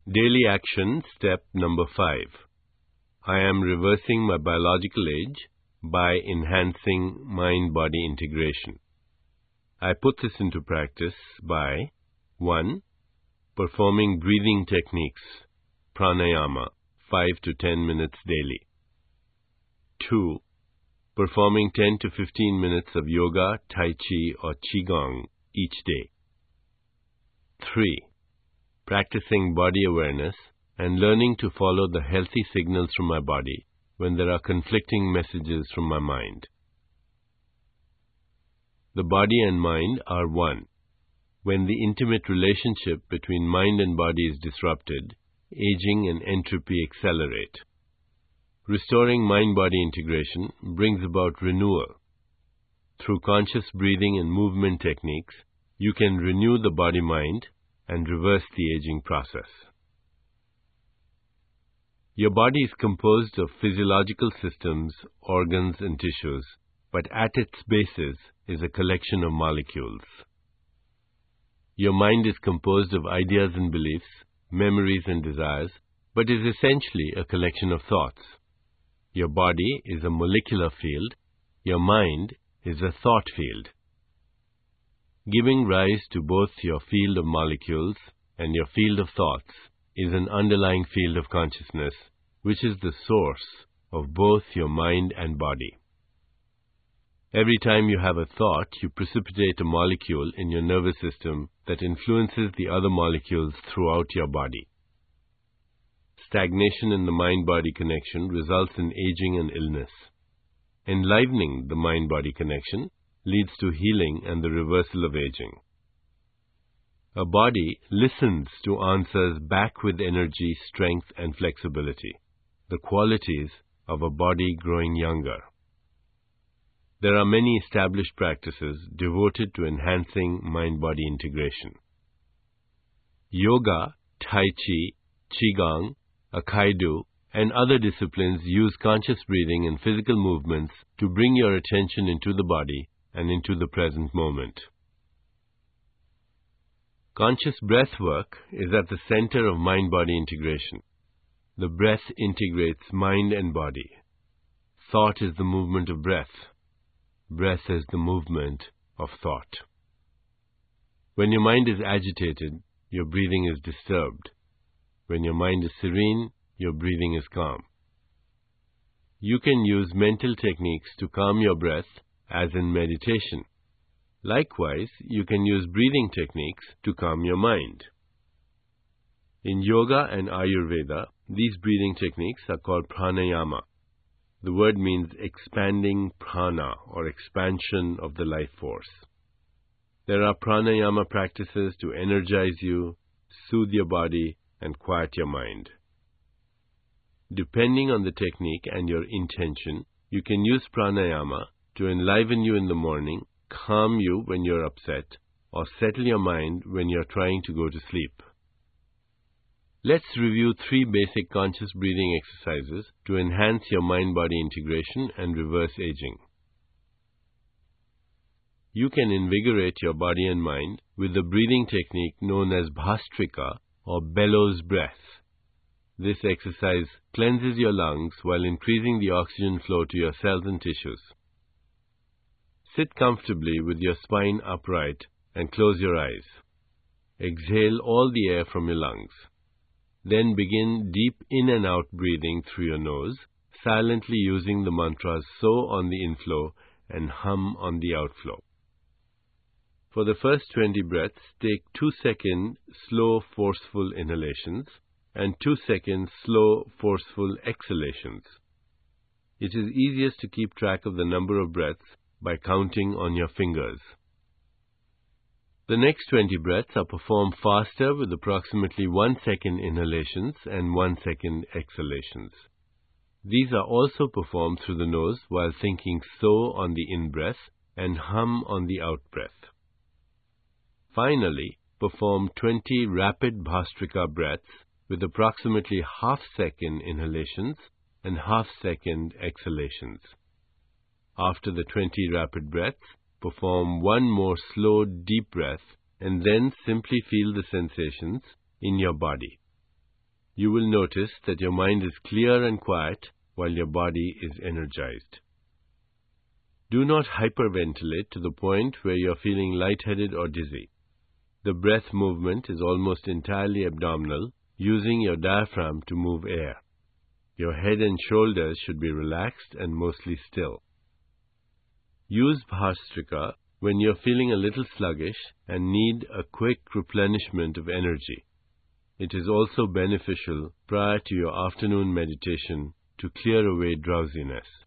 Daily action step number 5. I am reversing my biological age by enhancing mind-body integration. I put this into practice by 1. Performing breathing techniques, pranayama, 5 to 10 minutes daily. 2. Performing 10 to 15 minutes of yoga, tai chi or qigong each day. 3. Practicing body awareness and learning to follow the healthy signals from my body when there are conflicting messages from my mind. The body and mind are one. When the intimate relationship between mind and body is disrupted, aging and entropy accelerate. Restoring mind-body integration brings about renewal. Through conscious breathing and movement techniques, you can renew the body-mind and reverse the aging process. Your body is composed of physiological systems, organs and tissues, but at its basis is a collection of molecules. Your mind is composed of ideas and beliefs, memories and desires, but is essentially a collection of thoughts. Your body is a molecular field, your mind is a thought field. Giving rise to both your field of molecules and your field of thoughts is an underlying field of consciousness, which is the source of both your mind and body. Every time you have a thought, you precipitate a molecule in your nervous system that influences the other molecules throughout your body. Stagnation in the mind-body connection results in aging and illness. Enlivening the mind-body connection leads to healing and the reversal of aging. A body listens to answers back with energy, strength, and flexibility, the qualities of a body growing younger. There are many established practices devoted to enhancing mind-body integration. Yoga, Tai Chi, Qigong, Aikido, and other disciplines use conscious breathing and physical movements to bring your attention into the body and into the present moment. Conscious breath work is at the center of mind-body integration. The breath integrates mind and body. Thought is the movement of breath. Breath is the movement of thought. When your mind is agitated, your breathing is disturbed. When your mind is serene, your breathing is calm. You can use mental techniques to calm your breath, as in meditation. Likewise, you can use breathing techniques to calm your mind. In yoga and Ayurveda, these breathing techniques are called pranayama. The word means expanding prana or expansion of the life force. There are pranayama practices to energize you, soothe your body, and quiet your mind. Depending on the technique and your intention, you can use pranayama to enliven you in the morning, calm you when you're upset, or settle your mind when you're trying to go to sleep. Let's review 3 basic conscious breathing exercises to enhance your mind-body integration and reverse aging. You can invigorate your body and mind with the breathing technique known as Bhastrika or bellows breath. This exercise cleanses your lungs while increasing the oxygen flow to your cells and tissues. Sit comfortably with your spine upright and close your eyes. Exhale all the air from your lungs. Then begin deep in and out breathing through your nose, silently using the mantras So on the inflow and Hum on the outflow. For the first 20 breaths, take 2-second slow, forceful inhalations and 2-second slow, forceful exhalations. It is easiest to keep track of the number of breaths by counting on your fingers. The next 20 breaths are performed faster with approximately 1-second inhalations and 1-second exhalations. These are also performed through the nose while thinking So on the in-breath and Hum on the out-breath. Finally, perform 20 rapid Bhastrika breaths with approximately half-second inhalations and half-second exhalations. After the 20 rapid breaths, perform one more slow, deep breath and then simply feel the sensations in your body. You will notice that your mind is clear and quiet while your body is energized. Do not hyperventilate to the point where you are feeling lightheaded or dizzy. The breath movement is almost entirely abdominal, using your diaphragm to move air. Your head and shoulders should be relaxed and mostly still. Use Bhastrika when you are feeling a little sluggish and need a quick replenishment of energy. It is also beneficial prior to your afternoon meditation to clear away drowsiness.